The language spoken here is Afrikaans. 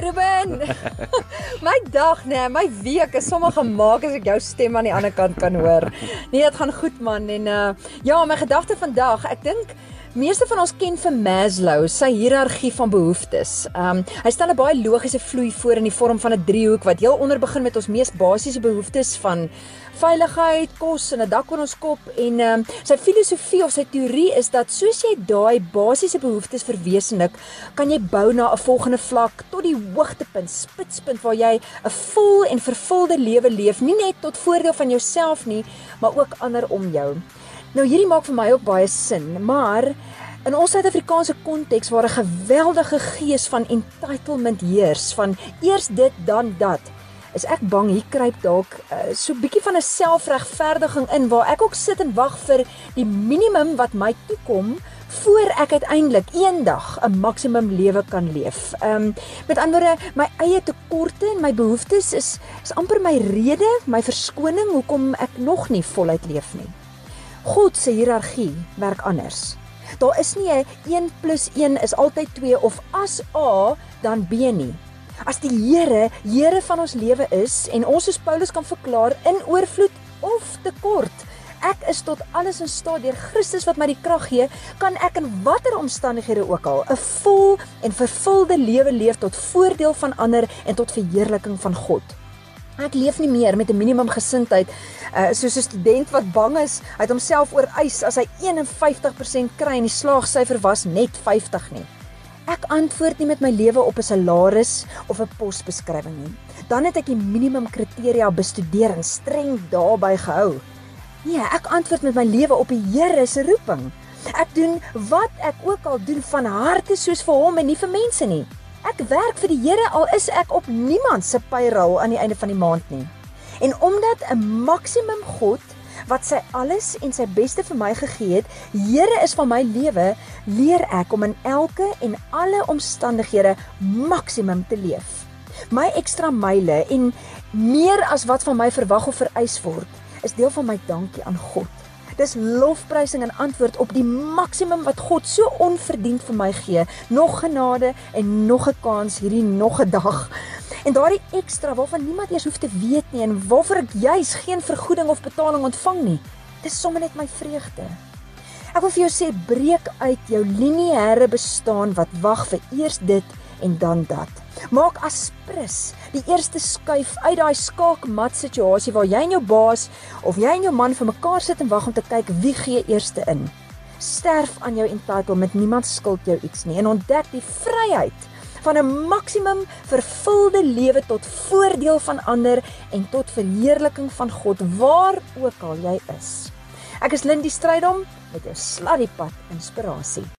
Ruben, my dag, nee, my week is sommer gemaak as ek jou stem aan die ander kant kan hoor. Nee, dit gaan goed man, en ja, my gedagte vandag, ek dink, meeste van ons ken vir Maslow, sy hiërargie van behoeftes. Hy stel 'n baie logiese vloei voor in die vorm van 'n driehoek, wat heel onder begin met ons mees basiese behoeftes van veiligheid, kos en 'n dak oor ons kop, en sy filosofie of sy teorie is dat soos jy daai basiese behoeftes verwesenlik, kan jy bou na 'n volgende vlak, tot die hoogtepunt, spitspunt, waar jy 'n vol en vervulde lewe leef, nie net tot voordeel van jouself nie, maar ook ander om jou. Nou hierdie maak vir my ook baie sin, maar in ons Suid-Afrikaanse konteks waar 'n geweldige gees van entitlement heers, van eers dit dan dat, is ek bang hier kruip dalk so 'n bietjie van 'n selfregverdiging in, waar ek ook sit en wag vir die minimum wat my toekom, voor ek uiteindelik eendag 'n maksimum lewe kan leef. Met ander woorde, my eie tekorte en my behoeftes is amper my rede, my verskoning hoekom ek nog nie voluit leef nie. God se hiërargie werk anders. Daar is nie 'n 1 + 1 is altyd 2 of as A dan B nie. As die Here van ons lewe is en ons soos Paulus kan verklaar in oorvloed of tekort, ek is tot alles in staat deur Christus wat my die krag gee, kan ek in watter omstandighede ook al 'n vol en vervulde lewe leef tot voordeel van ander en tot verheerliking van God. Ek leef nie meer met 'n minimum gesindheid, soos 'n student wat bang is, hy het homself oorwys as hy 51% kry en die slaagsyfer was net 50 nie. Ek antwoord nie met my lewe op 'n salaris of 'n posbeskrywing nie. Dan het ek die minimum kriteria bestudeer en streng daarby gehou. Nee, ek antwoord met my lewe op die Here se roeping. Ek doen wat ek ook al doen van harte soos vir hom en nie vir mense nie. Ek werk vir die Here al is ek op niemand se payroll aan die einde van die maand nie. En omdat 'n maksimum God wat sy alles en sy beste vir my gegee het, Here is van my lewe, leer ek om in elke en alle omstandighede maksimum te leef. My ekstra myle en meer as wat van my verwag of vereis word, is deel van my dankie aan God. Dis lofprysing en antwoord op die maksimum wat God so onverdiend vir my gee, nog genade en nog 'n kans hierdie nog 'n dag. En daardie ekstra waarvan niemand eers hoef te weet nie en waarvoor ek juis geen vergoeding of betaling ontvang nie, dis sommer net my vreugde. Ek wil vir jou sê, breek uit jou lineêre bestaan wat wag vir eers dit en dan dat. Maak aspres die eerste skuif uit daai skaakmat situasie waar jy en jou baas of jy en jou man vir mekaar sit en wag om te kyk wie gee eerste in. Sterf aan jou entitlement, niemand skuld jou iets nie en ontdek die vryheid van 'n maksimum vervulde lewe tot voordeel van ander en tot verheerliking van God waar ook al jy is. Ek is Lindy Strydom met 'n Sladdiepad inspirasie.